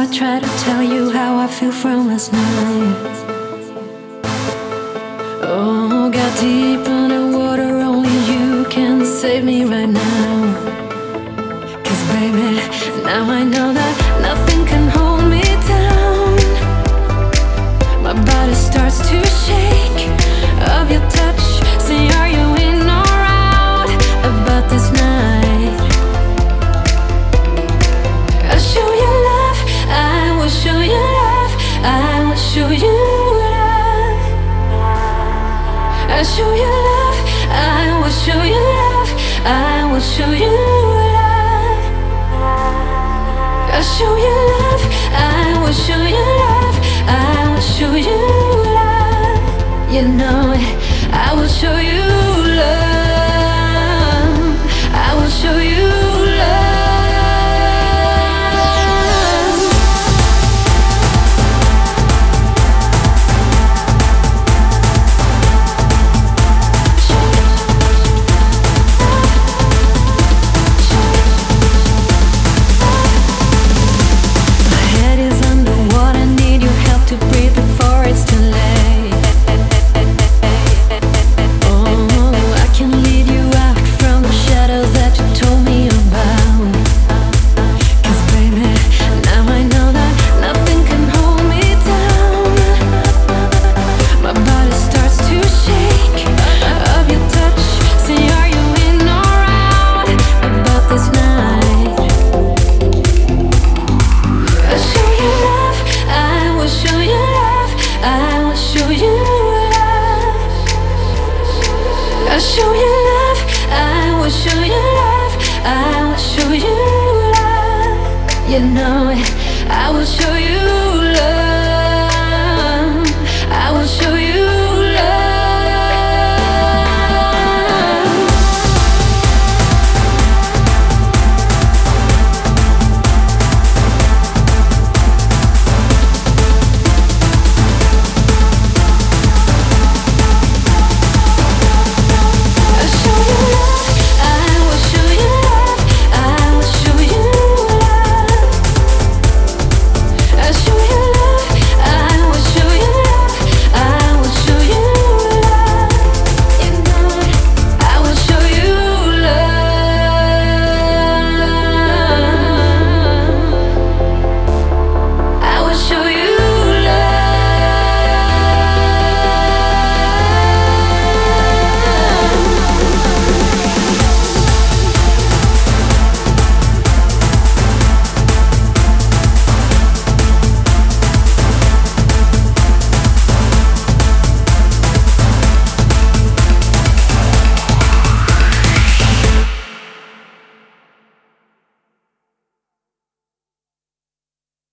I try to tell you how I feel from last night. Oh, got deep underwater, only you can save me right now. 'Cause baby, now I know that nothing can hold me down. My body starts to shake of your touch. Say, are you in or out about this night? I'll show you love, I will show you love, I will show you love. I'll show you love, I will show you love, I will show you love. I'll show you love, I will show you love, I will show you love. You know it, I will show you love, I will show you love. I'll show you love, I will show you love, I will show you love. You know it, I will show you